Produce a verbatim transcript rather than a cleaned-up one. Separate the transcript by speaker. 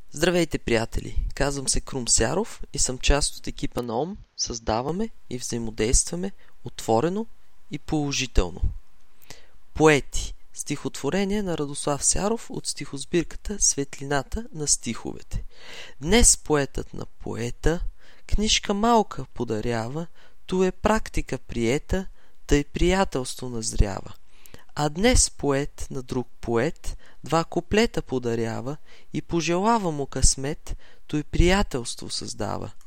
Speaker 1: Здравейте, приятели! Казвам се Крум Сяров и съм част от екипа на Ом. Създаваме и взаимодействаме отворено и положително. Поети. Стихотворение на Радослав Сяров от стихосбирката Светлината на стиховете. Днес поетът на поета книжка малка подарява, ту е практика приета, тъй приятелство назрява. А днес поет на друг поет два куплета подарява и пожелава му късмет, той приятелство създава.